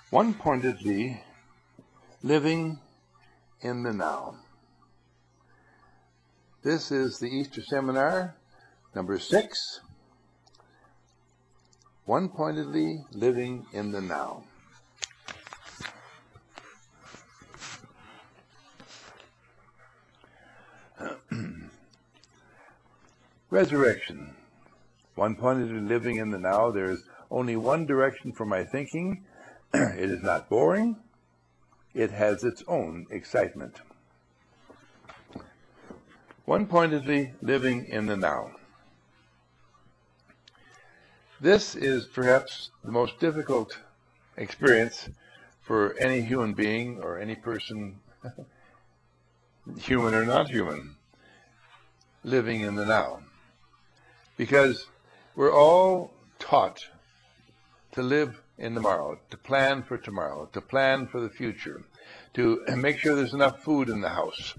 One-pointedly living in the now. This is the Easter Seminar, number 6. One-pointedly living in the now. Resurrection. One-pointedly living in the now. There is only one direction for my thinking. It is not boring. It has its own excitement. One-pointedly living in the now. This is perhaps the most difficult experience for any human being or any person, human or not human, living in the now. Because we're all taught to live in tomorrow, to plan for tomorrow, to plan for the future, to make sure there's enough food in the house.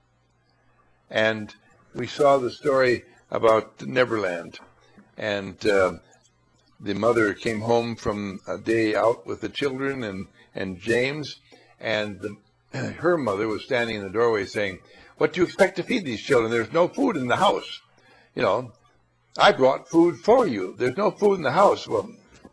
And we saw the story about Neverland, and the mother came home from a day out with the children and James, and her mother was standing in the doorway saying, "What do you expect to feed these children? There's no food in the house. You know, I brought food for you. There's no food in the house." Well,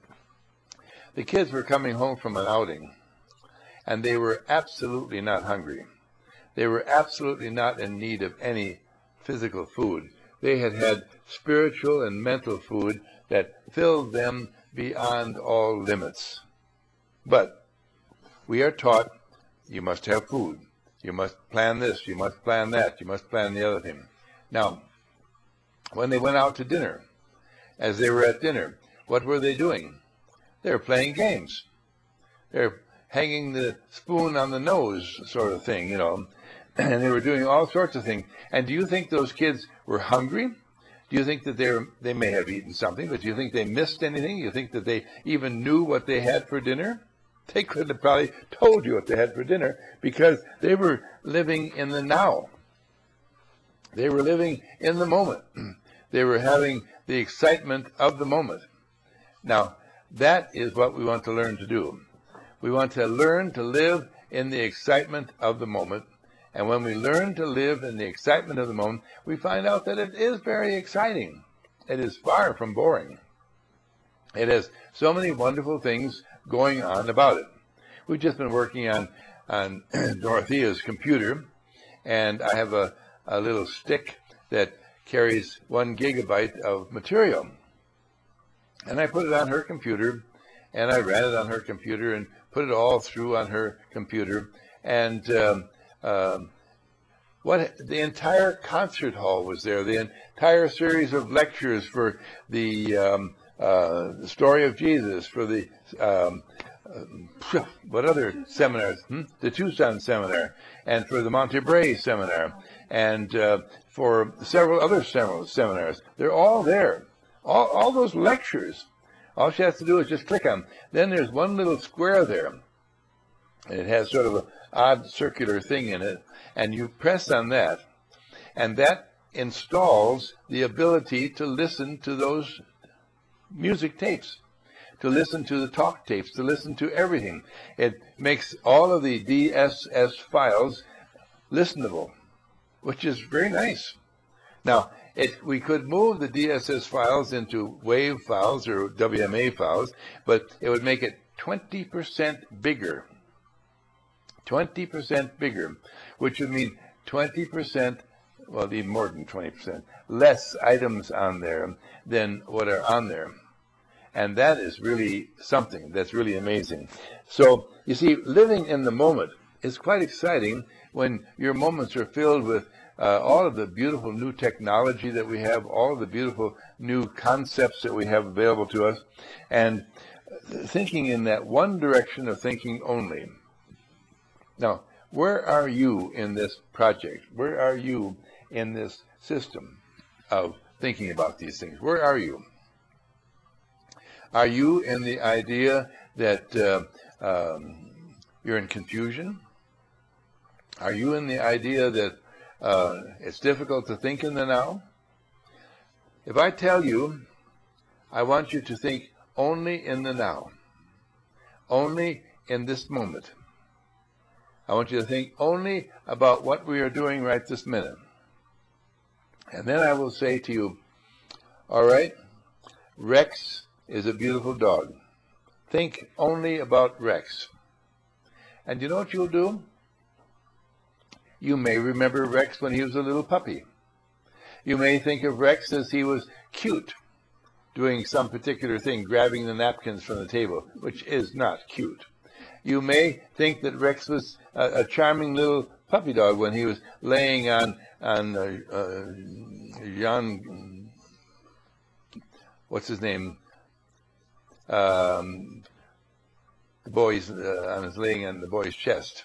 the kids were coming home from an outing, and they were absolutely not hungry. They were absolutely not in need of any physical food. They had had spiritual and mental food that filled them beyond all limits. But we are taught, you must have food. You must plan this, you must plan that, you must plan the other thing. Now, when they went out to dinner, as they were at dinner, what were they doing? They were playing games. They're hanging the spoon on the nose sort of thing, you know. And they were doing all sorts of things. And do you think those kids were hungry? Do you think that they may have eaten something, but do you think they missed anything? You think that they even knew what they had for dinner? They could have probably told you what they had for dinner because they were living in the now. They were living in the moment. They were having the excitement of the moment. Now, that is what we want to learn to do. We want to learn to live in the excitement of the moment. And when we learn to live in the excitement of the moment, we find out that it is very exciting. It is far from boring. It has so many wonderful things going on about it. We've just been working on Dorothea's computer, and I have a little stick that carries 1 gigabyte of material. And I put it on her computer, and I ran it on her computer and put it all through on her computer. And the entire concert hall was there, the entire series of lectures for the story of Jesus, for the what other seminars? The Tucson seminar, and for the Monterey seminar, and for several other seminars. They're all there. All those lectures. All she has to do is just click on them. Then there's one little square there. It has sort of an odd circular thing in it, and you press on that, and that installs the ability to listen to those music tapes, to listen to the talk tapes, to listen to everything. It makes all of the DSS files listenable, which is very nice. Now, we could move the DSS files into WAV files or WMA files, but it would make it 20% bigger. 20% bigger, which would mean 20%, well, even more than 20%, less items on there than what are on there. And that is really something that's really amazing. So, you see, living in the moment is quite exciting when your moments are filled with all of the beautiful new technology that we have, all of the beautiful new concepts that we have available to us, and thinking in that one direction of thinking only. Now, where are you in this project? Where are you in this system of thinking about these things? Where are you? Are you in the idea that you're in confusion? Are you in the idea that it's difficult to think in the now? If I tell you, I want you to think only in the now, only in this moment. I want you to think only about what we are doing right this minute. And then I will say to you, all right, Rex is a beautiful dog. Think only about Rex. And you know what you'll do? You may remember Rex when he was a little puppy. You may think of Rex as he was cute, doing some particular thing, grabbing the napkins from the table, which is not cute. You may think that Rex was a charming little puppy dog when he was laying on Jan, what's his name? The boy's laying on the boy's chest.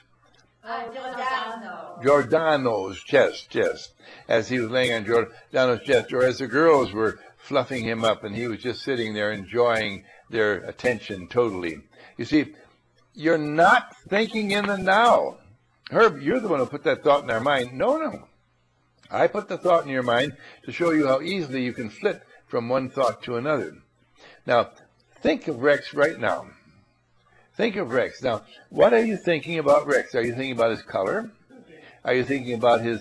Giordano's chest, yes. As he was laying on Giordano's chest, or as the girls were fluffing him up, and he was just sitting there enjoying their attention totally. You see, you're not thinking in the now. Herb, you're the one who put that thought in our mind. No. I put the thought in your mind to show you how easily you can flip from one thought to another. Now, think of Rex right now. Think of Rex. Now, what are you thinking about Rex? Are you thinking about his color? Are you thinking about his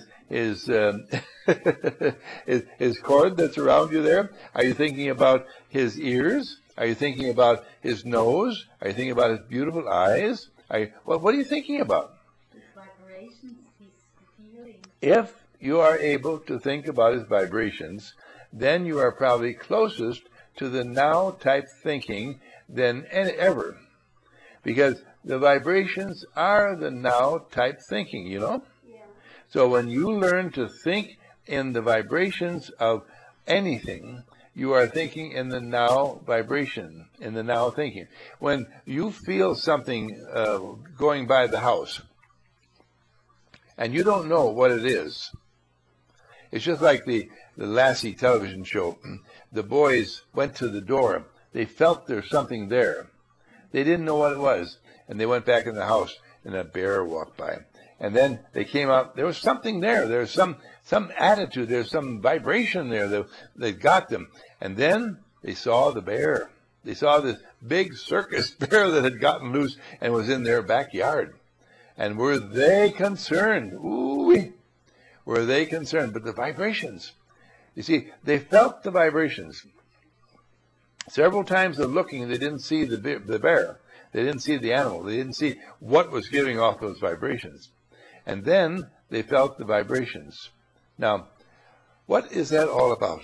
his cord that's around you there? Are you thinking about his ears? Are you thinking about his nose? Are you thinking about his beautiful eyes? What are you thinking about? His vibrations, his feelings. If you are able to think about his vibrations, then you are probably closest to the now type thinking than ever. Because the vibrations are the now type thinking, you know? Yeah. So when you learn to think in the vibrations of anything, you are thinking in the now vibration, in the now thinking. When you feel something going by the house, and you don't know what it is, it's just like the Lassie television show. The boys went to the door. They felt there's something there. They didn't know what it was. And they went back in the house, and a bear walked by. And then they came out. There was something there. There's some attitude. There's some vibration there that got them. And then they saw the bear. They saw this big circus bear that had gotten loose and was in their backyard. And were they concerned? Ooh, were they concerned? But the vibrations. You see, they felt the vibrations. Several times of looking, they didn't see the bear. They didn't see the animal. They didn't see what was giving off those vibrations. And then they felt the vibrations. Now, what is that all about?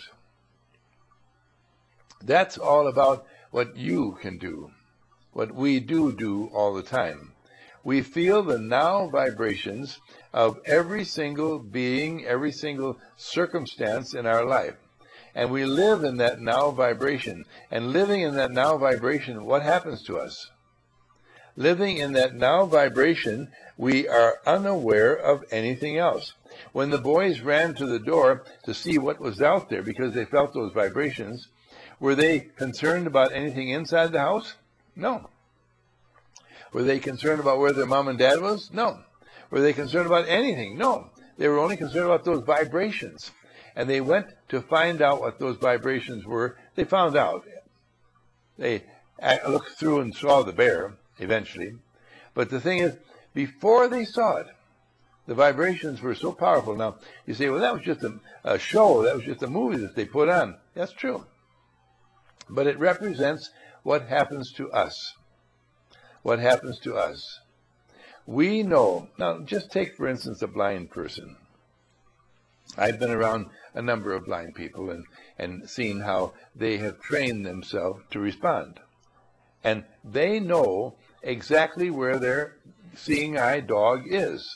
That's all about what you can do, what we do all the time. We feel the now vibrations of every single being, every single circumstance in our life. And we live in that now vibration. And living in that now vibration, what happens to us? Living in that now vibration, we are unaware of anything else. When the boys ran to the door to see what was out there because they felt those vibrations, were they concerned about anything inside the house? No. Were they concerned about where their mom and dad was? No. Were they concerned about anything? No. They were only concerned about those vibrations. And they went to find out what those vibrations were. They found out. They looked through and saw the bear, eventually. But the thing is, before they saw it, the vibrations were so powerful. Now, you say, well, that was just a show. That was just a movie that they put on. That's true. But it represents what happens to us. What happens to us. We know. Now, just take, for instance, a blind person. I've been around a number of blind people and seen how they have trained themselves to respond. And they know exactly where their seeing eye dog is.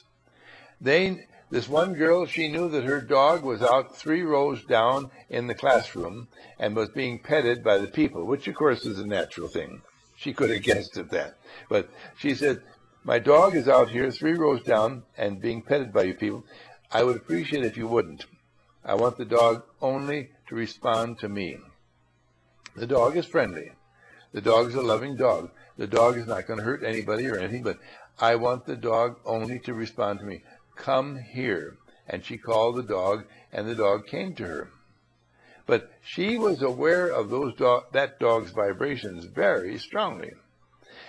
This one girl, she knew that her dog was out 3 rows down in the classroom and was being petted by the people, which of course is a natural thing. She could have guessed at that. But she said, my dog is out here 3 rows down and being petted by you people. I would appreciate it if you wouldn't. I want the dog only to respond to me. The dog is friendly. The dog is a loving dog. The dog is not going to hurt anybody or anything, but I want the dog only to respond to me. Come here. And she called the dog, and the dog came to her. But she was aware of that dog's vibrations very strongly.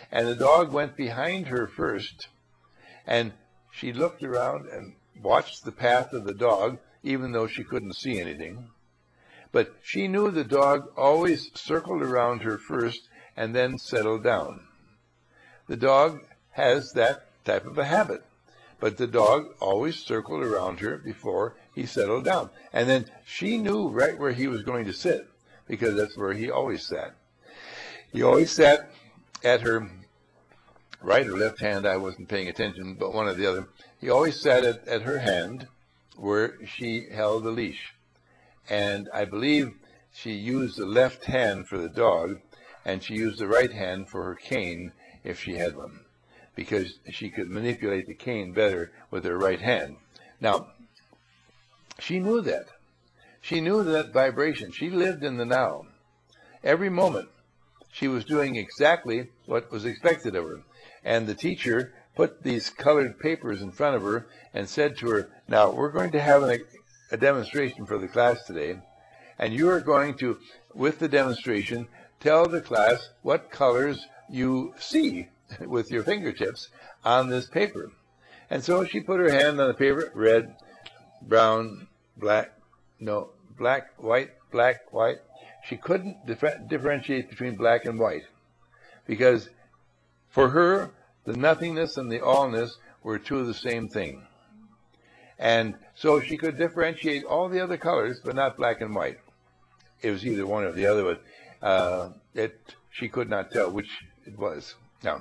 And the dog went behind her first, and she looked around and watched the path of the dog, even though she couldn't see anything. But she knew the dog always circled around her first and then settled down. The dog has that type of a habit, but the dog always circled around her before he settled down. And then she knew right where he was going to sit, because that's where he always sat. He always sat at her right or left hand. I wasn't paying attention, but one or the other. He always sat at her hand where she held the leash. And I believe she used the left hand for the dog, and she used the right hand for her cane if she had one, because she could manipulate the cane better with her right hand. Now, she knew that. She knew that vibration. She lived in the now. Every moment, she was doing exactly what was expected of her. And the teacher put these colored papers in front of her and said to her, now, we're going to have a demonstration for the class today, and you are going to, with the demonstration, tell the class what colors you see with your fingertips on this paper. And so she put her hand on the paper, red, brown, black, white, black, white. She couldn't differentiate between black and white, because for her, the nothingness and the allness were two of the same thing. And so she could differentiate all the other colors, but not black and white. It was either one or the other, but she could not tell which it was. Now,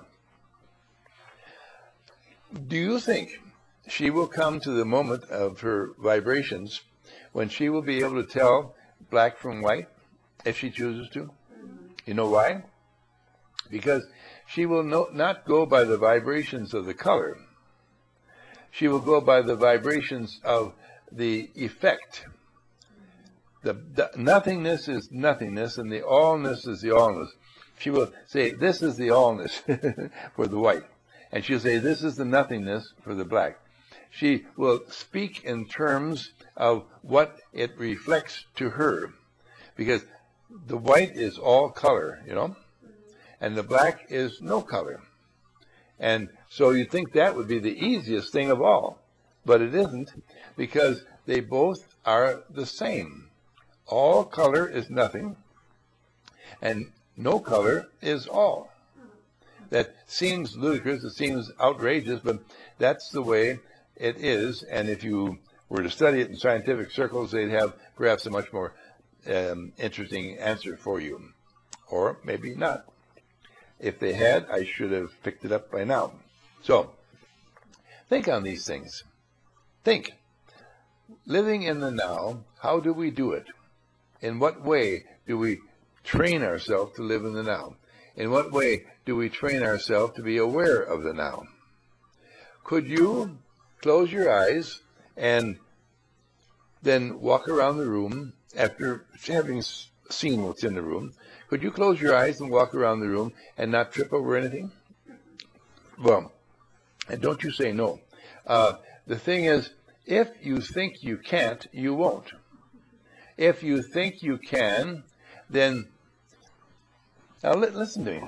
do you think she will come to the moment of her vibrations when she will be able to tell black from white, if she chooses to? You know why? Because she will not go by the vibrations of the color. She will go by the vibrations of the effect. The nothingness is nothingness, and the allness is the allness. She will say, this is the allness for the white. And she'll say, this is the nothingness for the black. She will speak in terms of what it reflects to her. Because the white is all color, and the black is no color. And so you'd think that would be the easiest thing of all. But it isn't, because they both are the same. All color is nothing, and no color is all. That seems ludicrous, it seems outrageous, but that's the way it is. And if you were to study it in scientific circles, they'd have perhaps a much more interesting answer for you. Or maybe not. If they had, I should have picked it up by now. So, think on these things. Think. Living in the now, how do we do it? In what way do we train ourselves to live in the now? In what way do we train ourselves to be aware of the now? Could you close your eyes and then walk around the room after having seen what's in the room? Could you close your eyes and walk around the room and not trip over anything? Well, and don't you say no. The thing is, if you think you can't, you won't. If you think you can, then... Now, listen to me.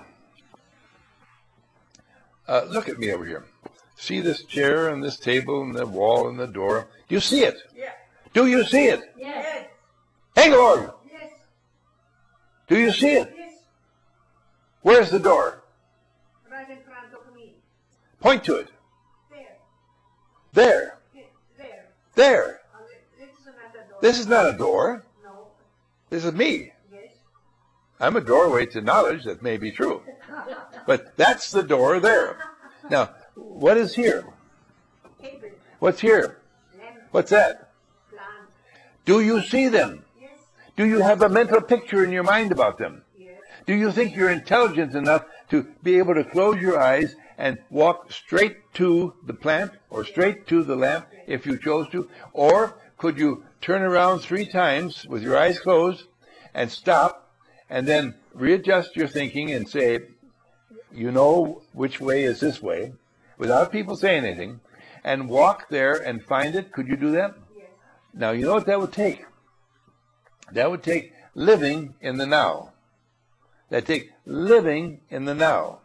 Look at me over here. See this chair and this table and the wall and the door? Do you see it? Yeah. Do you see it? Yes. Hangord! Yes. Do you see it? Yes. Where's the door? Right in front of me. Point to it. There. There. There. There. This is another door. This is not a door. No. This is me. Yes. I'm a doorway to knowledge. That may be true. But that's the door there. Now, what is here? Table. What's here? Lamp. What's that? Plant. Do you see them? Yes. Do you have a mental picture in your mind about them? Yes. Do you think you're intelligent enough to be able to close your eyes and walk straight to the plant or straight to the lamp if you chose to? Or could you turn around 3 times with your eyes closed and stop and then readjust your thinking and say, you know which way is this way, without people saying anything, and walk there and find it? Could you do that? Yes. Now, you know what that would take? That would take living in the now. That take living in the now.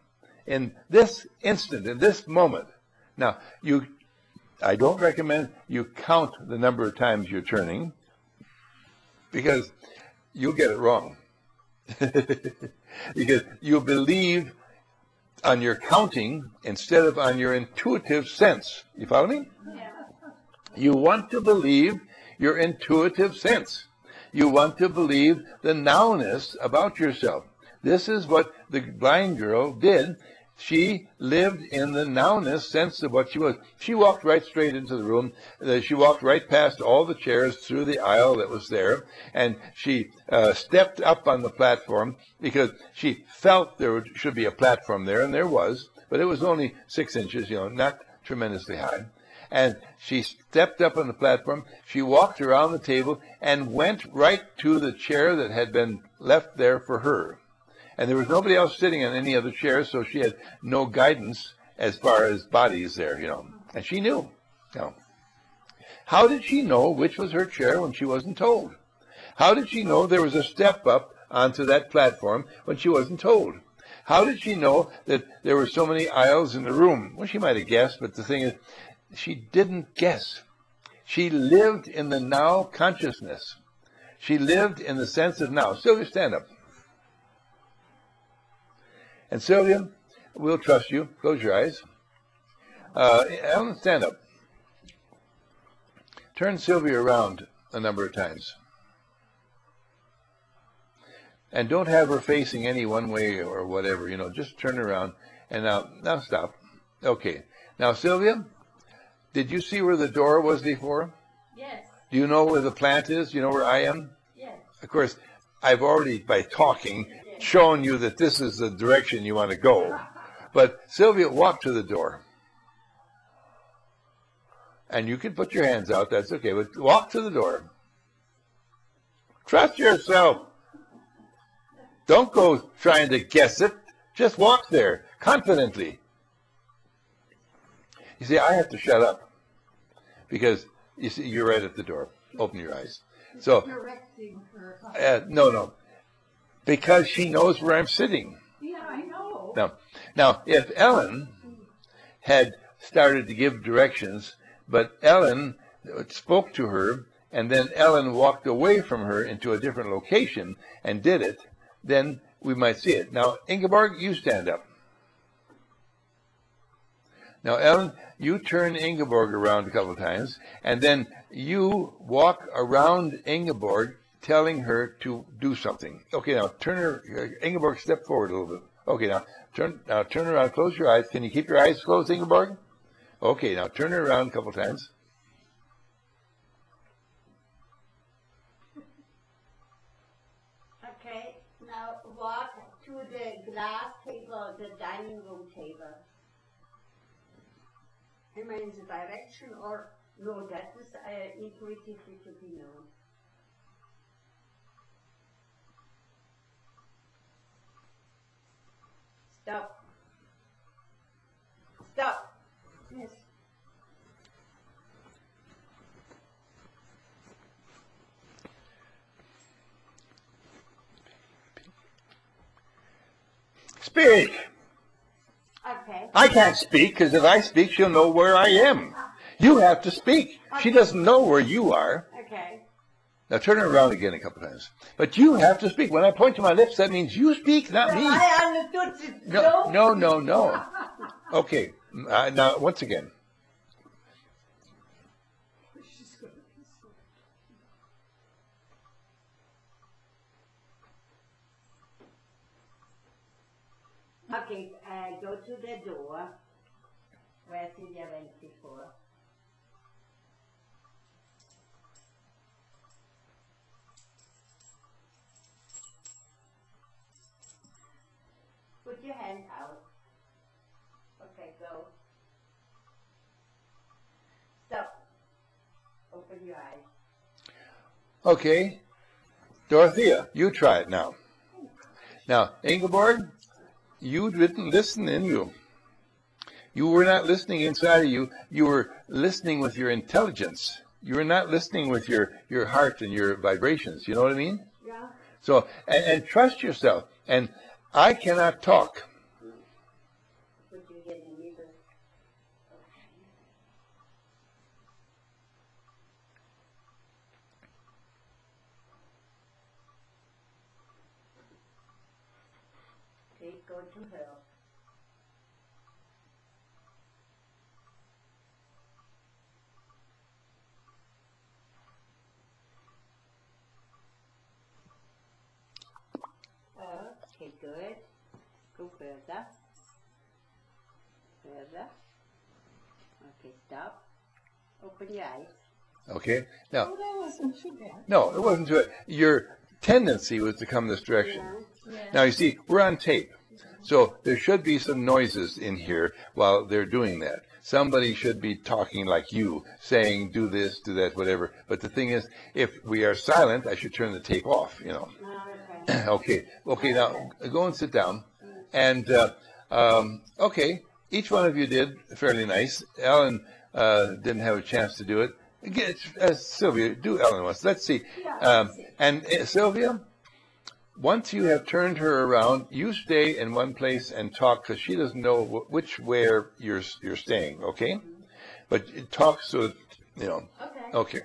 in this instant, in this moment. Now, I don't recommend you count the number of times you're turning, because you'll get it wrong. Because you'll believe on your counting instead of on your intuitive sense. You follow me? Yeah. You want to believe your intuitive sense. You want to believe the nowness about yourself. This is what the blind girl did. She lived in the nowness sense of what she was. She walked right straight into the room. She walked right past all the chairs through the aisle that was there. And she stepped up on the platform because she felt there should be a platform there, and there was. But it was only 6 inches, not tremendously high. And she stepped up on the platform. She walked around the table and went right to the chair that had been left there for her. And there was nobody else sitting on any other chairs, so she had no guidance as far as bodies there, And she knew. How did she know which was her chair when she wasn't told? How did she know there was a step up onto that platform when she wasn't told? How did she know that there were so many aisles in the room? Well, she might have guessed, but the thing is, she didn't guess. She lived in the now consciousness. She lived in the sense of now. Sylvia, stand up. And Sylvia, we'll trust you. Close your eyes. Ellen, stand up. Turn Sylvia around a number of times. And don't have her facing any one way or whatever, just turn around. And now stop. Okay. Now, Sylvia, did you see where the door was before? Yes. Do you know where the plant is? Do you know where I am? Yes. Of course, I've already, by talking, shown you that this is the direction you want to go. But Sylvia, walk to the door. And you can put your hands out, that's okay, but walk to the door. Trust yourself. Don't go trying to guess it. Just walk there, confidently. You see, I have to shut up. Because, you see, you're right at the door. Open your eyes. So, Directing her. no. Because she knows where I'm sitting. Yeah, I know. Now, if Ellen had started to give directions, but Ellen spoke to her, and then Ellen walked away from her into a different location and did it, then we might see it. Now, Ingeborg, you stand up. Now, Ellen, you turn Ingeborg around a couple of times, and then you walk around Ingeborg, telling her to do something. Okay, now turn her, Ingeborg, step forward a little bit. Okay, now turn around, close your eyes. Can you keep your eyes closed, Ingeborg? Okay, now turn her around a couple times. Okay, now walk to the glass table, the dining room table. Am I in the direction or no? That is intuitively to be known. Stop. Stop. Yes. Speak. Okay. I can't speak, because if I speak, she'll know where I am. You have to speak. She doesn't know where you are. Okay. Now turn her around again a couple times. But you have to speak. When I point to my lips, that means you speak, not me. I understood it. No. Okay. Now, once again. Okay, go to the door where Sylvia went before. Put your hand out. Okay, go. Stop. Open your eyes. Okay. Dorothea, you try it now. Now, Ingeborg, you didn't listen in you. You were not listening inside of you. You were listening with your intelligence. You were not listening with your heart and your vibrations. You know what I mean? Yeah. So, and trust yourself. And I cannot talk. go to her. Okay, good. Go further. Further. Okay, stop. Open your eyes. Okay. Now, Oh, that wasn't too bad. no, it wasn't too. Your tendency was to come this direction. Yeah. Yeah. Now you see, we're on tape, so there should be some noises in here while they're doing that. Somebody should be talking like you, saying, "Do this, do that, whatever." But the thing is, if we are silent, I should turn the tape off. You know. Okay. Okay. Now go and sit down, and okay. Each one of you did fairly nice. Ellen didn't have a chance to do it. Get Sylvia, do Ellen once. Let's see. And Sylvia, once you have turned her around, you stay in one place and talk because she doesn't know which where you're staying. Okay, but talk so that, you know. Okay. Okay.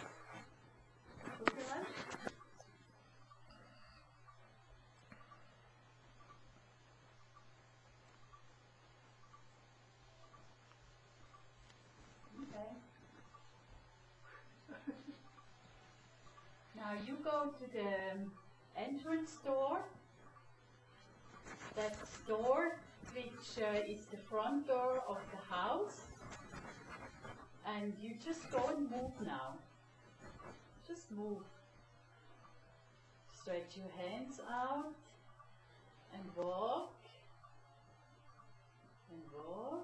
Now you go to the entrance door. That door, which is the front door of the house. And you just go and move now. Just move. Stretch your hands out and walk. And walk.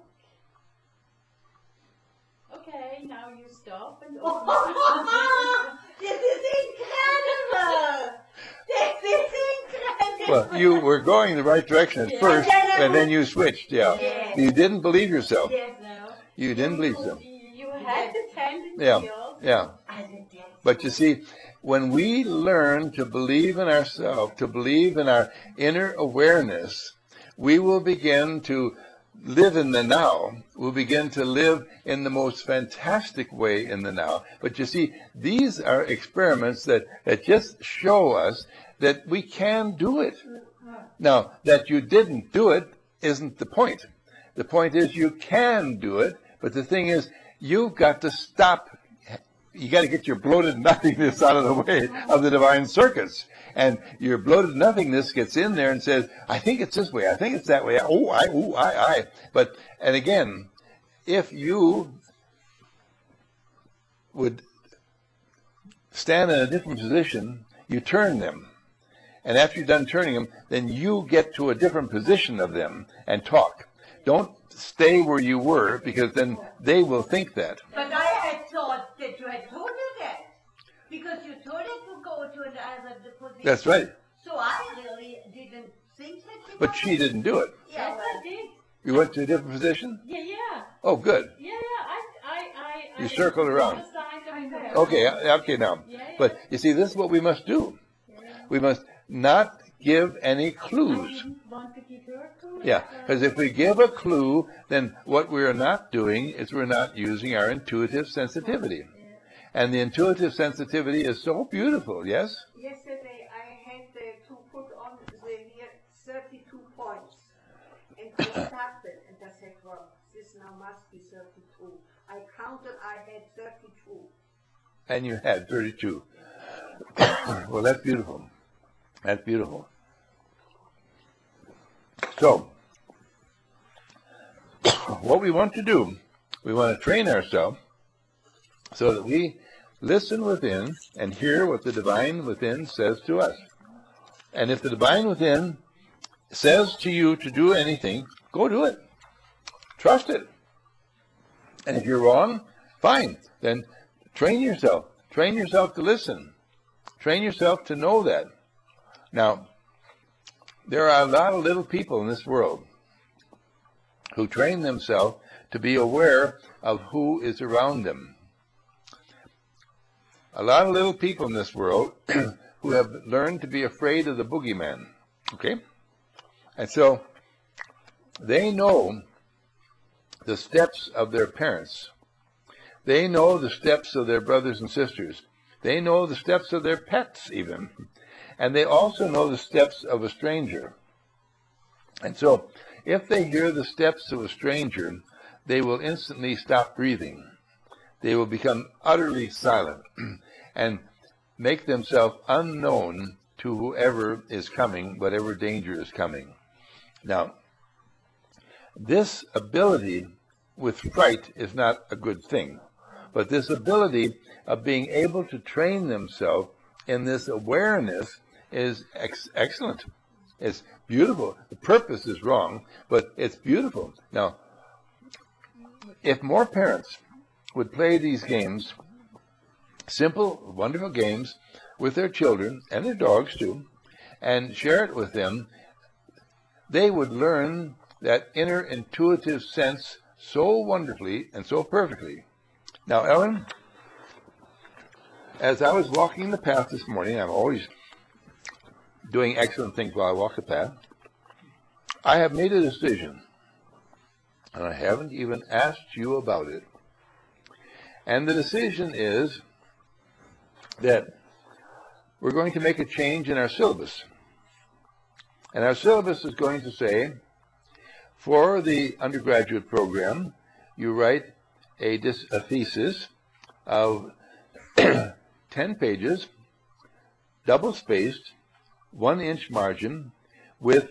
Okay, now you stop and open your eyes. This is incredible! This is incredible! Well, you were going the right direction at Yeah. first, and then you switched. Yeah. Yes. You didn't believe yourself. Yes. No. You didn't believe yourself. You had the tendency Yeah. also. Yeah. I did that. But you see, when we learn to believe in ourselves, to believe in our inner awareness, we will begin to live in the now. We'll begin to live in the most fantastic way in the now. But you see, these are experiments that just show us that we can do it. Now, that you didn't do it isn't the point. The point is you can do it, but the thing is, you've got to stop. You got to get your bloated nothingness out of the way of the divine circuits. And your bloated nothingness gets in there and says, I think it's this way, I think it's that way, I. But, and again, if you would stand in a different position, you turn them. And after you're done turning them, then you get to a different position of them and talk. Don't stay where you were, because then they will think that. But I had thought that you had told her that. Because you told her to go to another position. That's right. So I really didn't think that you But she didn't do it. Yeah, Yes, I did. You went to a different position? Yeah. Oh, good. Yeah. I You circled around. Okay now. Yeah. But you see, this is what we must do. We must not give any I clues. didn't want to give her a clue. Yeah, because if we give a clue, then what we're not doing is we're not using our intuitive sensitivity. And the intuitive sensitivity is so beautiful, yes? Yesterday I had to put on the here 32 points. And I started and I said, well, this now must be 32. I counted, I had 32. And you had 32. Well, that's beautiful. That's beautiful. So, what we want to do, we want to train ourselves so that we listen within and hear what the divine within says to us. And if the divine within says to you to do anything, go do it. Trust it. And if you're wrong, fine. Then train yourself. Train yourself to listen. Train yourself to know that. Now, there are a lot of little people in this world who train themselves to be aware of who is around them. A lot of little people in this world who have learned to be afraid of the boogeyman. Okay? And so they know the steps of their parents. They know the steps of their brothers and sisters. They know the steps of their pets even. And they also know the steps of a stranger. And so, if they hear the steps of a stranger, they will instantly stop breathing. They will become utterly silent and make themselves unknown to whoever is coming, whatever danger is coming. Now, this ability with fright is not a good thing, but this ability of being able to train themselves in this awareness is excellent. It's beautiful. The purpose is wrong, but it's beautiful. Now, if more parents would play these games, simple, wonderful games, with their children and their dogs too, and share it with them, they would learn that inner intuitive sense so wonderfully and so perfectly. Now, Ellen, as I was walking the path this morning, I'm always doing excellent things while I walk the path, I have made a decision, and I haven't even asked you about it. And the decision is that we're going to make a change in our syllabus. And our syllabus is going to say, for the undergraduate program, you write a thesis of 10 pages, double-spaced, 1-inch margin with,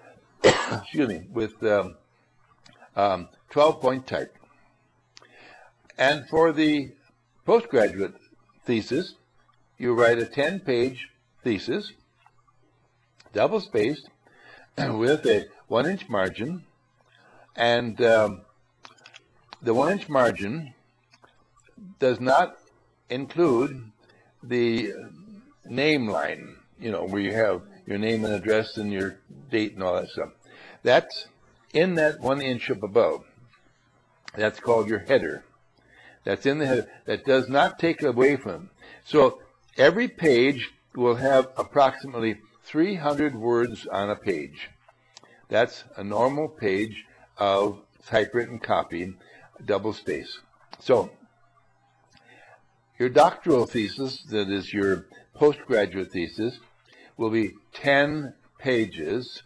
12-point type. And for the postgraduate thesis, you write a 10-page thesis, double-spaced, with a 1-inch margin, and the 1-inch margin does not include the name line, where you have your name and address and your date and all that stuff. That's in that 1 inch up above. That's called your header. That's in the header. That does not take away from. So every page will have approximately 300 words on a page. That's a normal page of typewritten copy, double space. So your doctoral thesis, that is your postgraduate thesis, will be 10 pages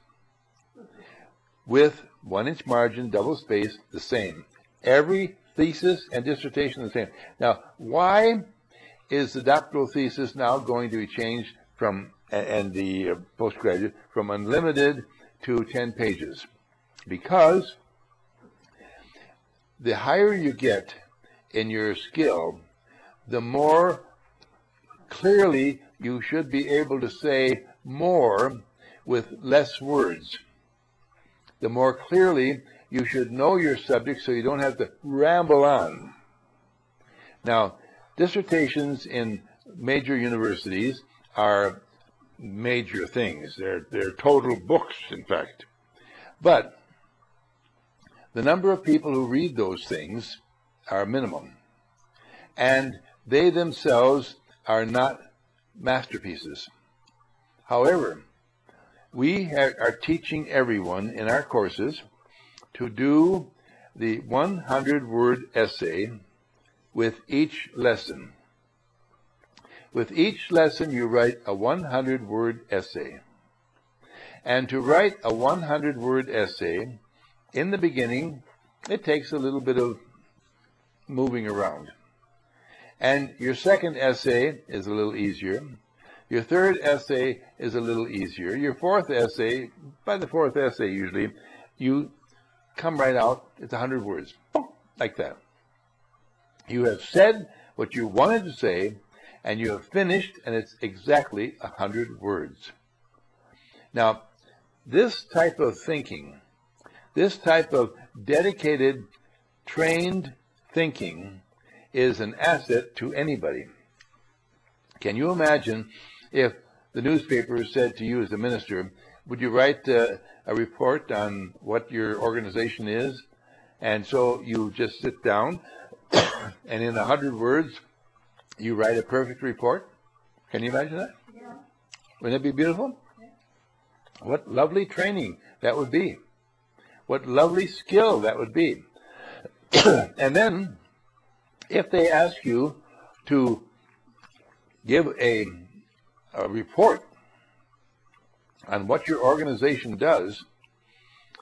with 1-inch margin, double space, the same. Every thesis and dissertation the same. Now, why is the doctoral thesis now going to be changed from, and the postgraduate, from unlimited to 10 pages? Because the higher you get in your skill, the more clearly you should be able to say more with less words. The more clearly you should know your subject so you don't have to ramble on. Now, dissertations in major universities are major things. They're total books, in fact. But the number of people who read those things are minimum. And they themselves are not masterpieces. However, we are teaching everyone in our courses to do the 100-word essay with each lesson. With each lesson, you write a 100-word essay. And to write a 100-word essay, in the beginning, it takes a little bit of moving around. And your second essay is a little easier. Your third essay is a little easier. Your fourth essay, by the fourth essay usually, you come right out, it's 100 words, like that. You have said what you wanted to say, and you have finished, and it's exactly 100 words. Now, this type of thinking, this type of dedicated, trained thinking is an asset to anybody. Can you imagine if the newspaper said to you as a minister, would you write a report on what your organization is? And so you just sit down, and in 100 words, you write a perfect report? Can you imagine that? Yeah. Wouldn't it be beautiful? Yeah. What lovely training that would be. What lovely skill that would be. And then, if they ask you to give a report on what your organization does,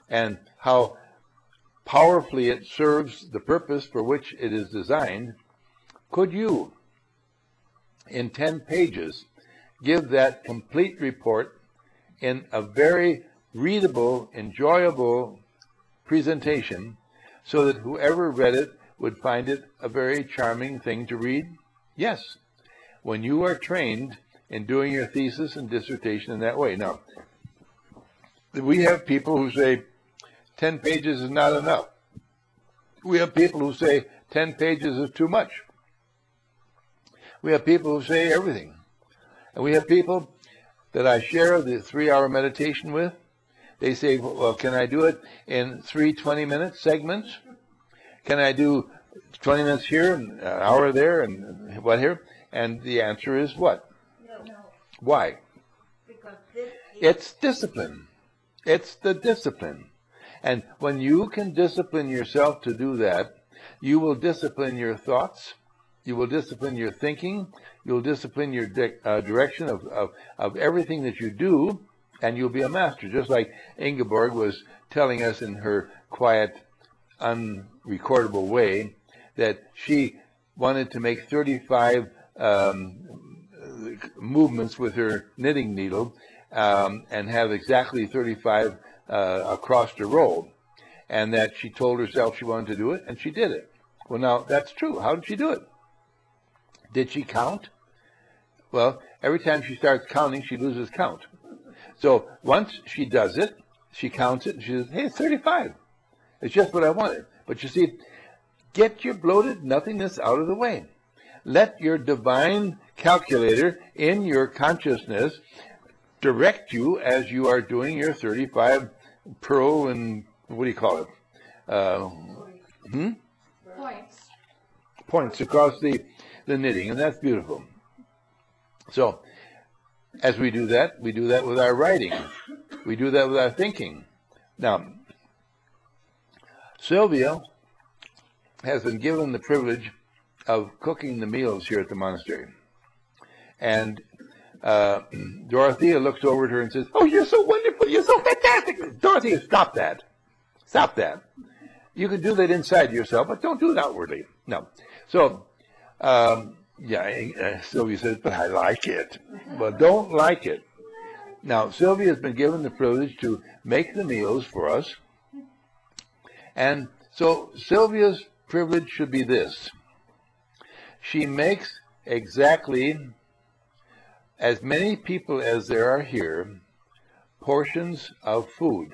and how powerfully it serves the purpose for which it is designed, could you, in 10 pages, give that complete report in a very readable, enjoyable presentation so that whoever read it would find it a very charming thing to read? Yes, when you are trained in doing your thesis and dissertation in that way. Now, we have people who say 10 pages is not enough. We have people who say 10 pages is too much. We have people who say everything. And we have people that I share the 3-hour meditation with. They say, well, can I do it in 3 20-minute segments? Can I do 20 minutes here, and an hour there, and what here? And the answer is what? No. Why? Because this is It's discipline. It's the discipline. And when you can discipline yourself to do that, you will discipline your thoughts, you will discipline your thinking, you'll discipline your direction of everything that you do, and you'll be a master. Just like Ingeborg was telling us in her quiet, unrecordable way, that she wanted to make 35 movements with her knitting needle and have exactly 35 across the roll, and that she told herself she wanted to do it, and she did it. Well, now, that's true. How did she do it? Did she count? Well, every time she starts counting, she loses count. So once she does it, she counts it, and she says, hey, it's 35. It's just what I wanted. But you see, get your bloated nothingness out of the way. Let your divine calculator in your consciousness direct you as you are doing your 35 pearl and, what do you call it? Points across the knitting, and that's beautiful. So, as we do that with our writing. We do that with our thinking. Now, Sylvia has been given the privilege of cooking the meals here at the monastery. And Dorothea looks over at her and says, oh, you're so wonderful, you're so fantastic. Dorothea, stop that. Stop that. You can do that inside yourself, but don't do it outwardly. No. So, Sylvia says, but I like it. But don't like it. Now, Sylvia has been given the privilege to make the meals for us. And so Sylvia's privilege should be this. She makes exactly as many people as there are here portions of food.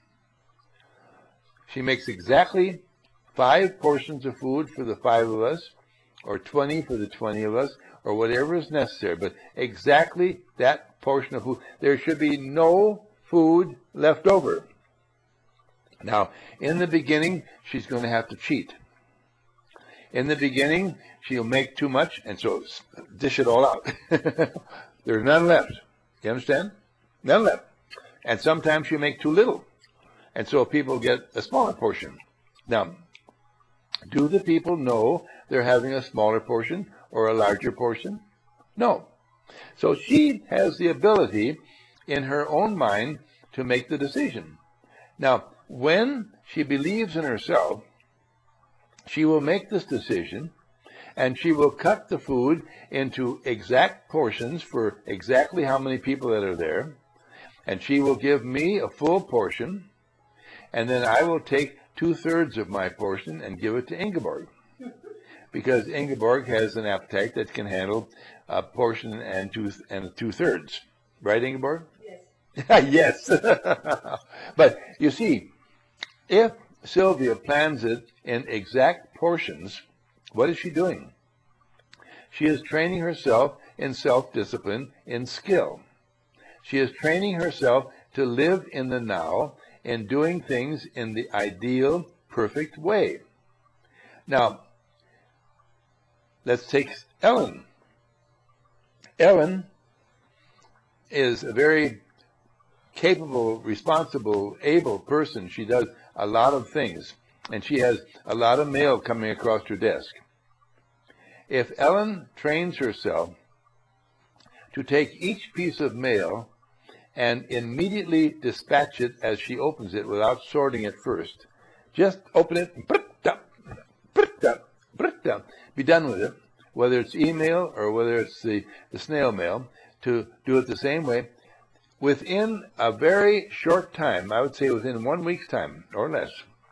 She makes exactly 5 portions of food for the 5 of us, or 20 for the 20 of us, or whatever is necessary, but exactly that portion of food. There should be no food left over. Now, in the beginning, she's going to have to cheat. In the beginning, she'll make too much, and so dish it all out. There's none left. You understand? None left. And sometimes she'll make too little, and so people get a smaller portion. Now, do the people know they're having a smaller portion or a larger portion? No. So she has the ability in her own mind to make the decision. Now, when she believes in herself, she will make this decision, and she will cut the food into exact portions for exactly how many people that are there, and she will give me a full portion, and then I will take 2/3 of my portion and give it to Ingeborg, because Ingeborg has an appetite that can handle a portion and 2/3. Right, Ingeborg? Yes. Yes. But you see, if Sylvia plans it in exact portions, what is she doing? She is training herself in self-discipline, in skill. She is training herself to live in the now, in doing things in the ideal, perfect way. Now, let's take Ellen. Ellen is a very capable, responsible, able person. She does a lot of things, and she has a lot of mail coming across her desk. If Ellen trains herself to take each piece of mail and immediately dispatch it as she opens it without sorting it first. Just open it, and be done with it, whether it's email or whether it's the snail mail, to do it the same way. Within a very short time, I would say within 1 week's time or less,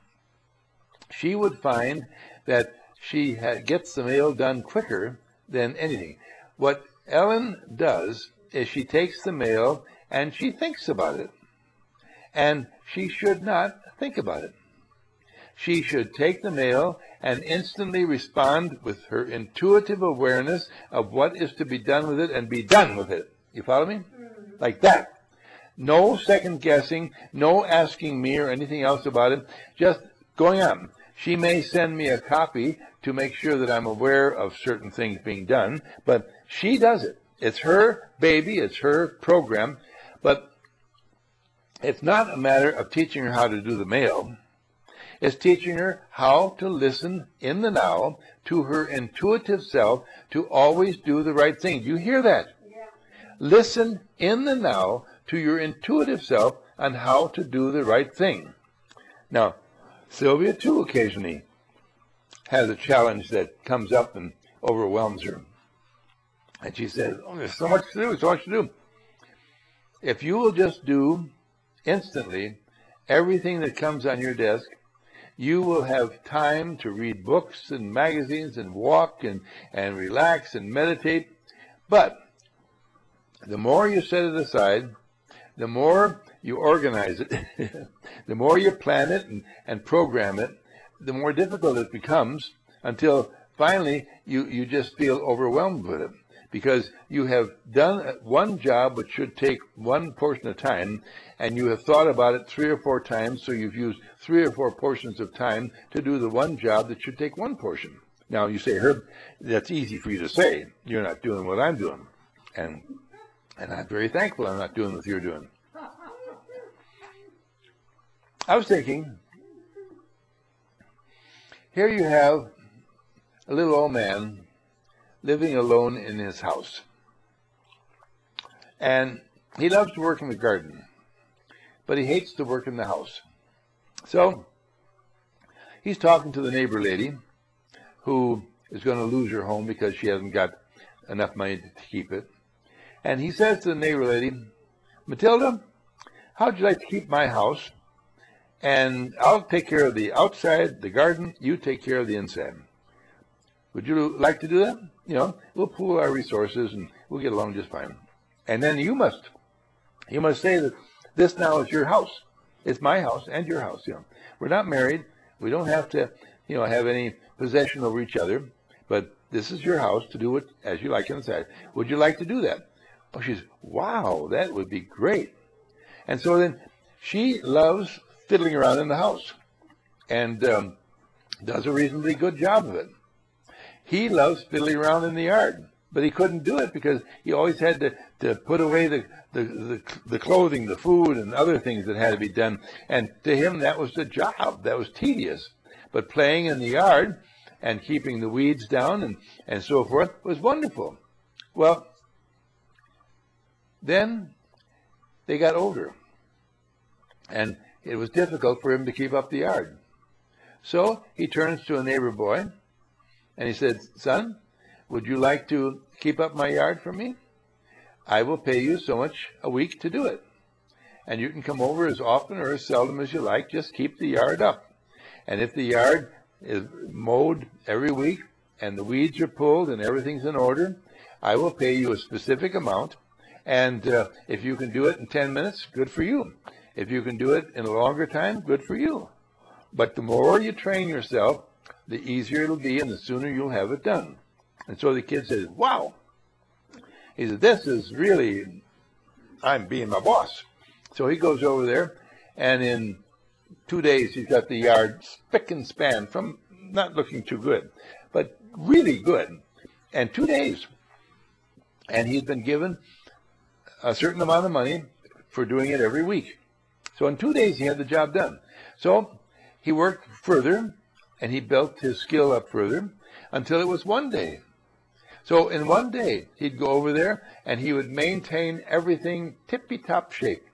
she would find that she gets the mail done quicker than anything. What Ellen does is she takes the mail and she thinks about it. And she should not think about it. She should take the mail and instantly respond with her intuitive awareness of what is to be done with it and be done with it. You follow me? Like that. No second guessing, no asking me or anything else about it, just going on. She may send me a copy to make sure that I'm aware of certain things being done, but she does it. It's her baby, it's her program, but it's not a matter of teaching her how to do the mail. It's teaching her how to listen in the now to her intuitive self to always do the right thing. Do you hear that? Yeah. Listen in the now to your intuitive self on how to do the right thing. Now, Sylvia, too, occasionally has a challenge that comes up and overwhelms her. And she says, oh, there's so much to do, so much to do. If you will just do instantly everything that comes on your desk, you will have time to read books and magazines and walk and relax and meditate. But the more you set it aside, the more you organize it, the more you plan it and program it, the more difficult it becomes until finally you just feel overwhelmed with it. Because you have done one job which should take one portion of time, and you have thought about it 3 or 4 times, so you've used 3 or 4 portions of time to do the one job that should take one portion. Now you say, Herb, that's easy for you to say. You're not doing what I'm doing. And I'm very thankful I'm not doing what you're doing. I was thinking, here you have a little old man living alone in his house. And he loves to work in the garden, but he hates to work in the house. So he's talking to the neighbor lady who is going to lose her home because she hasn't got enough money to keep it. And he says to the neighbor lady, Matilda, how'd you like to keep my house? And I'll take care of the outside, the garden, you take care of the inside. Would you like to do that? You know, we'll pool our resources and we'll get along just fine. And then you must say that this now is your house. It's my house and your house. You know, we're not married. We don't have to, have any possession over each other. But this is your house to do it as you like inside. Would you like to do that? Oh, she says, wow, that would be great. And so then she loves fiddling around in the house and does a reasonably good job of it. He loves fiddling around in the yard, but he couldn't do it because he always had to put away the clothing, the food, and other things that had to be done. And to him, that was the job. That was tedious. But playing in the yard and keeping the weeds down and so forth was wonderful. Well, then they got older, and it was difficult for him to keep up the yard. So he turns to a neighbor boy, and he said, son, would you like to keep up my yard for me? I will pay you so much a week to do it. And you can come over as often or as seldom as you like. Just keep the yard up. And if the yard is mowed every week and the weeds are pulled and everything's in order, I will pay you a specific amount. And if you can do it in 10 minutes, good for you. If you can do it in a longer time, good for you. But the more you train yourself, the easier it'll be and the sooner you'll have it done. And so the kid says, wow. He said, this is really, I'm being my boss. So he goes over there, and in 2 days he's got the yard spick and span from not looking too good, but really good. And 2 days. And he's been given a certain amount of money for doing it every week. So in 2 days he had the job done. So he worked further, and he built his skill up further until it was 1 day. So in one day, he'd go over there and he would maintain everything tippy-top shape.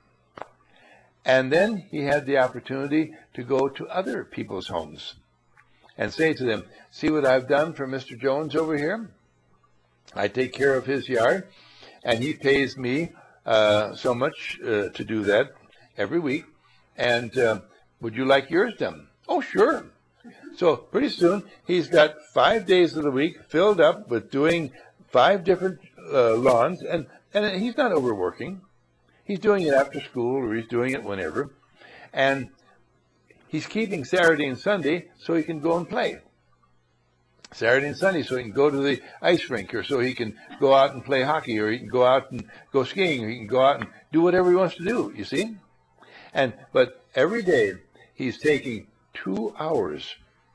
And then he had the opportunity to go to other people's homes and say to them, see what I've done for Mr. Jones over here? I take care of his yard, and he pays me so much to do that every week. And would you like yours done? Oh, sure. So pretty soon, he's got 5 days of the week filled up with doing 5 different lawns, and he's not overworking. He's doing it after school, or he's doing it whenever. And he's keeping Saturday and Sunday so he can go and play. Saturday and Sunday so he can go to the ice rink, or so he can go out and play hockey, or he can go out and go skiing, or he can go out and do whatever he wants to do, you see? But every day he's taking 2 hours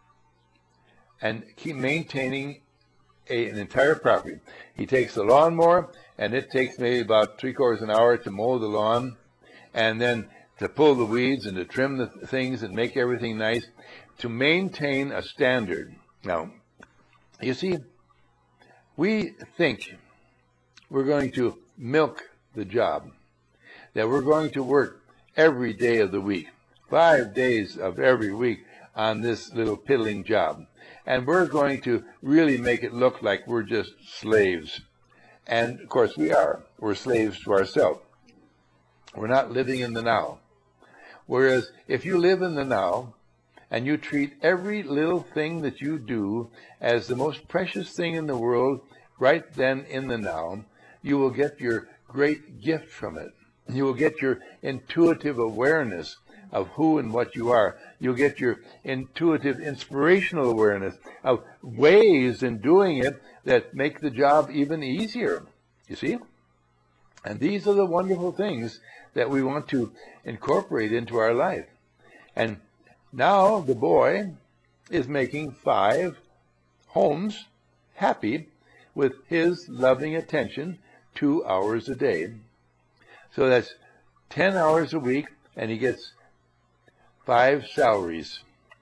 and keep maintaining an entire property. He takes the lawnmower, and it takes maybe about 3/4 an hour to mow the lawn, and then to pull the weeds and to trim the things and make everything nice, to maintain a standard. Now, you see, we think we're going to milk the job, that we're going to work every day of the week, 5 days of every week on this little piddling job. And we're going to really make it look like we're just slaves. And, of course, we are. We're slaves to ourselves. We're not living in the now. Whereas if you live in the now and you treat every little thing that you do as the most precious thing in the world right then in the now, you will get your great gift from it. You will get your intuitive awareness of who and what you are. You'll get your intuitive, inspirational awareness of ways in doing it that make the job even easier, you see? And these are the wonderful things that we want to incorporate into our life. And now the boy is making 5 homes happy with his loving attention 2 hours a day. So that's 10 hours a week, and he gets 5 salaries.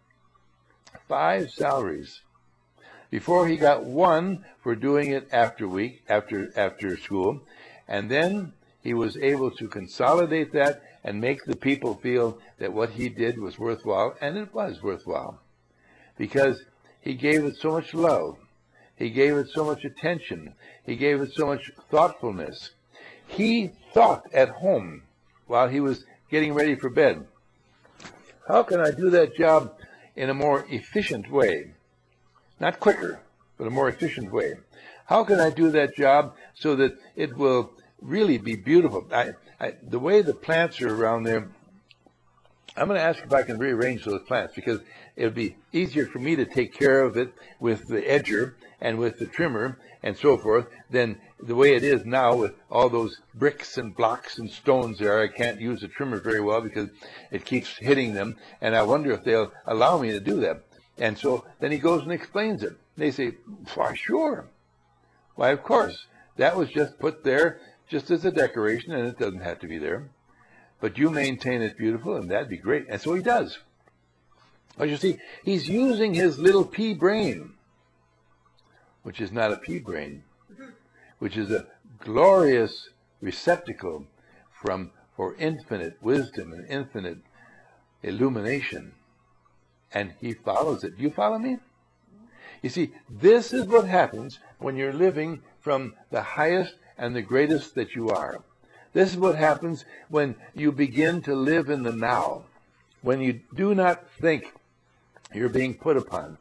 5 salaries. Before he got 1 for doing it after school, and then he was able to consolidate that and make the people feel that what he did was worthwhile, and it was worthwhile, because he gave it so much love, he gave it so much attention, he gave it so much thoughtfulness. He thought at home while he was getting ready for bed, how can I do that job in a more efficient way? Not quicker, but a more efficient way. How can I do that job so that it will really be beautiful? The way the plants are around there, I'm going to ask if I can rearrange those plants, because it would be easier for me to take care of it with the edger and with the trimmer and so forth than the way it is now with all those bricks and blocks and stones there. I can't use the trimmer very well because it keeps hitting them, and I wonder if they'll allow me to do that. And so then he goes and explains it. They say, why, sure. Why, of course. That was just put there just as a decoration, and it doesn't have to be there. But you maintain it beautiful, and that'd be great. And so he does. But you see, he's using his little pea brain, which is not a pea brain, which is a glorious receptacle for infinite wisdom and infinite illumination. And he follows it. Do you follow me? You see, this is what happens when you're living from the highest and the greatest that you are. This is what happens when you begin to live in the now, when you do not think you're being put upon.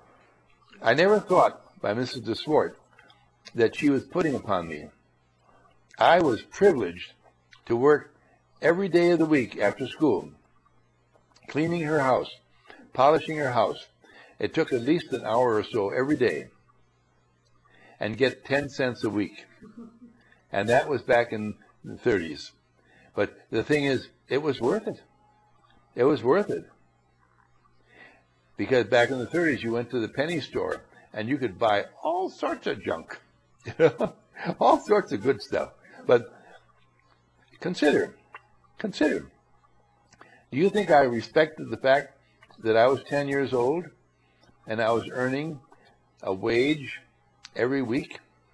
I never thought by Mrs. de Swart that she was putting upon me. I was privileged to work every day of the week after school, cleaning her house, polishing her house. It took at least an hour or so every day, and get 10 cents a week. And that was back in the 30s. But the thing is, it was worth it. It was worth it. Because back in the 30s, you went to the penny store, and you could buy all sorts of junk. All sorts of good stuff. But consider. Do you think I respected the fact that I was 10 years old and I was earning a wage every week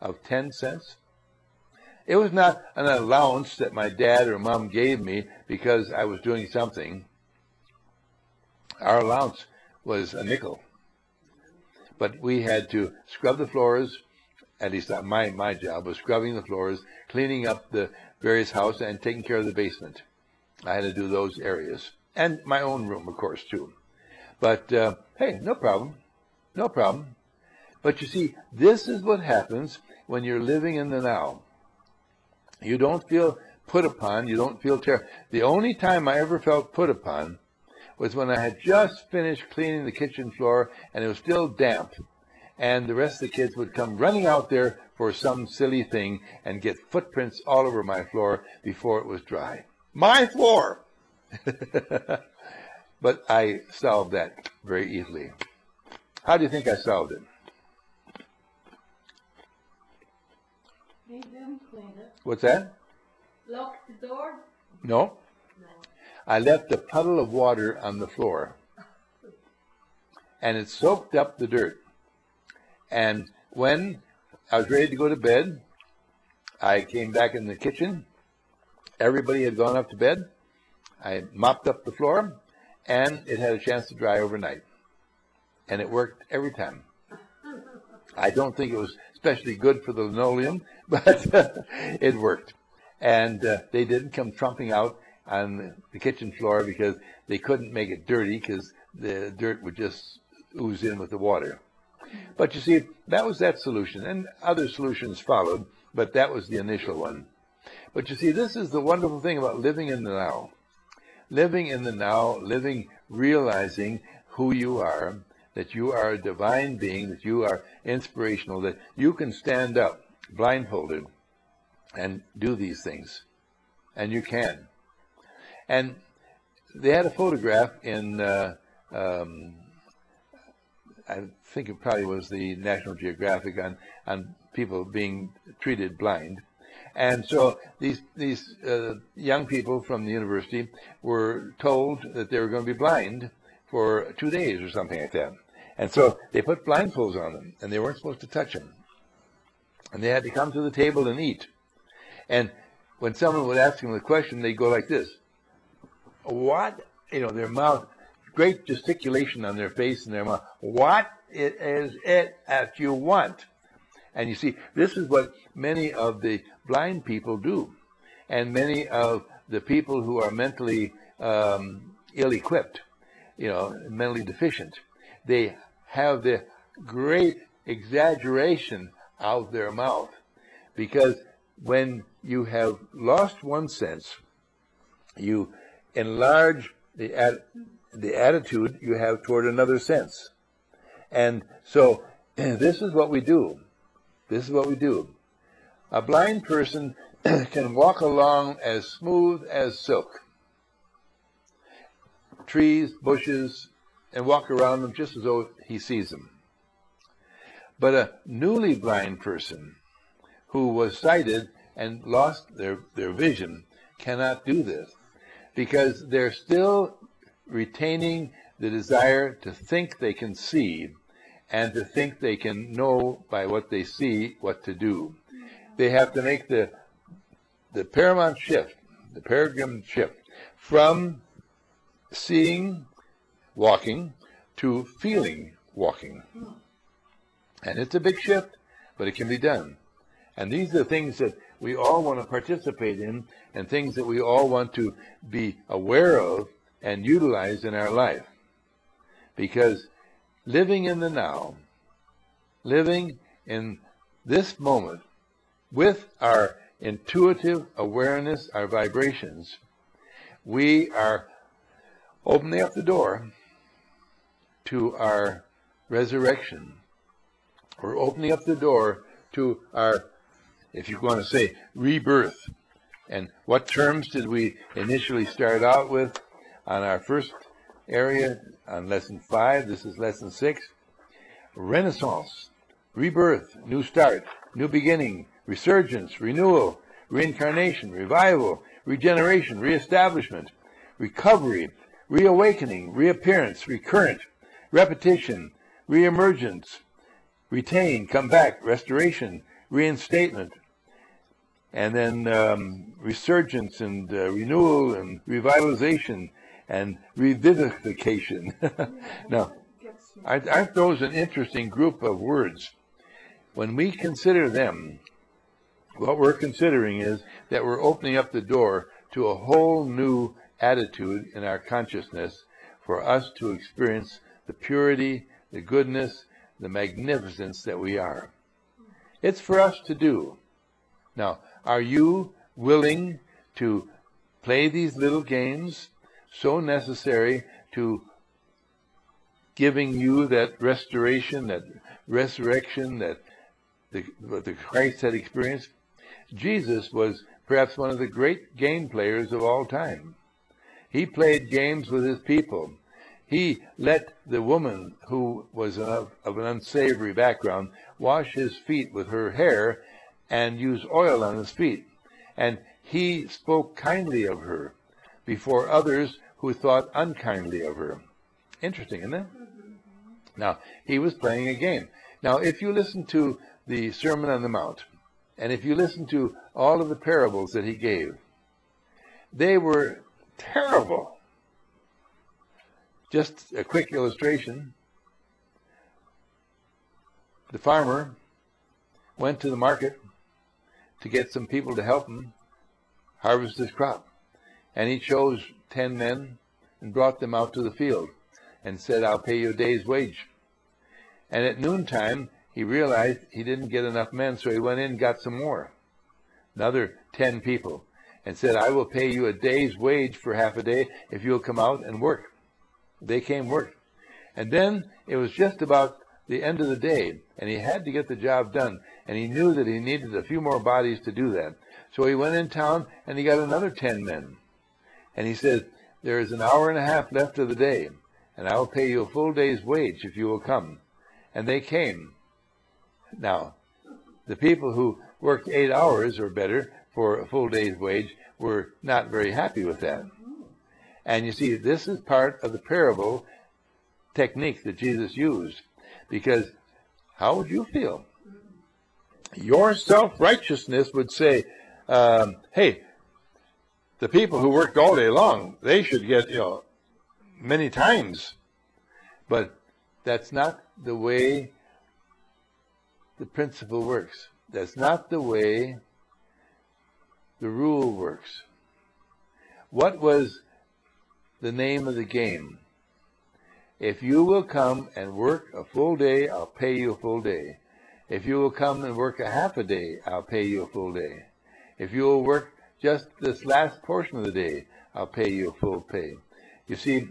of 10 cents. It was not an allowance that my dad or mom gave me because I was doing something. Our allowance was a nickel. But we had to scrub the floors. At least my job was scrubbing the floors, cleaning up the various houses, and taking care of the basement. I had to do those areas. And my own room, of course, too. But, hey, no problem. No problem. But you see, this is what happens when you're living in the now. You don't feel put upon. You don't feel terrible. The only time I ever felt put upon was when I had just finished cleaning the kitchen floor and it was still damp. And the rest of the kids would come running out there for some silly thing and get footprints all over my floor before it was dry. My floor! But I solved that very easily. How do you think I solved it? They didn't clean it. What's that? Lock the door? No. No. I left a puddle of water on the floor. And it soaked up the dirt. And when I was ready to go to bed, I came back in the kitchen. Everybody had gone up to bed. I mopped up the floor, and it had a chance to dry overnight. And it worked every time. I don't think it was especially good for the linoleum, but it worked. And they didn't come trumping out on the kitchen floor because they couldn't make it dirty because the dirt would just ooze in with the water. But you see, that was that solution, and other solutions followed, but that was the initial one. But you see, this is the wonderful thing about living in the now. Living in the now, realizing who you are, that you are a divine being, that you are inspirational, that you can stand up blindfolded and do these things. And you can. And they had a photograph in, I think it probably was the National Geographic, on people being treated blind. And so these young people from the university were told that they were going to be blind for 2 days or something like that. And so they put blindfolds on them, and they weren't supposed to touch them. And they had to come to the table and eat. And when someone would ask them the question, they'd go like this. What? You know, their mouth, great gesticulation on their face and their mouth. What is it that you want? And you see, this is what many of the blind people do. And many of the people who are mentally ill-equipped, you know, mentally deficient, they have the great exaggeration of their mouth. Because when you have lost one sense, you enlarge the attitude you have toward another sense. And so this is what we do. This is what we do. A blind person can walk along as smooth as silk. Trees, bushes, and walk around them just as though he sees them. But a newly blind person who was sighted and lost their vision cannot do this because they're still retaining the desire to think they can see and to think they can know by what they see what to do. They have to make the paramount shift, the paradigm shift from seeing walking to feeling walking. And it's a big shift, but it can be done. And these are the things that we all want to participate in and things that we all want to be aware of and utilize in our life. Because living in the now, living in this moment with our intuitive awareness, our vibrations, we are opening up the door to our resurrection. We're opening up the door to our, if you want to say, rebirth. And what terms did we initially start out with on our first area on lesson 5? This is lesson 6. Renaissance, rebirth, new start, new beginning, resurgence, renewal, reincarnation, revival, regeneration, reestablishment, recovery, reawakening, reappearance, recurrent, repetition, reemergence, retain, come back, restoration, reinstatement, and then resurgence and renewal and revitalization and revivification. Now, aren't those an interesting group of words? When we consider them, what we're considering is that we're opening up the door to a whole new attitude in our consciousness for us to experience the purity, the goodness, the magnificence that we are. It's for us to do. Now, are you willing to play these little games so necessary to giving you that restoration, that resurrection that the Christ had experienced? Jesus was perhaps one of the great game players of all time. He played games with his people. He let the woman who was of an unsavory background wash his feet with her hair and use oil on his feet. And he spoke kindly of her before others who thought unkindly of her. Interesting, isn't it? Now, he was playing a game. Now, if you listen to the Sermon on the Mount, and if you listen to all of the parables that he gave, they were terrible. Just a quick illustration. The farmer went to the market to get some people to help him harvest his crop. And he chose 10 men and brought them out to the field and said, "I'll pay you a day's wage." And at noontime, he realized he didn't get enough men, so he went in and got some more, another 10 people, and said, "I will pay you a day's wage for half a day if you'll come out and work." They came work. And then it was just about the end of the day, and he had to get the job done, and he knew that he needed a few more bodies to do that. So he went in town and he got another 10 men. And he said, "There is an hour and a half left of the day, and I will pay you a full day's wage if you will come." And they came. Now, the people who worked 8 hours or better for a full day's wage were not very happy with that. And you see, this is part of the parable technique that Jesus used. Because how would you feel? Your self-righteousness would say, hey, the people who worked all day long, they should get, many times. But that's not the way the principle works. That's not the way the rule works. What was the name of the game? If you will come and work a full day, I'll pay you a full day. If you will come and work a half a day, I'll pay you a full day. If you will work just this last portion of the day, I'll pay you a full pay. You see,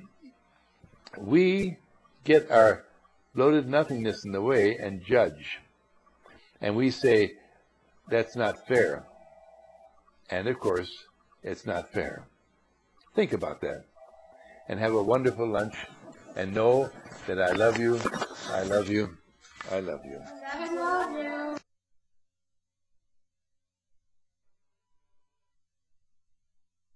we get our bloated nothingness in the way and judge. And we say, that's not fair. And of course, it's not fair. Think about that. And have a wonderful lunch. And know that I love you, I love you, I love you. I love you.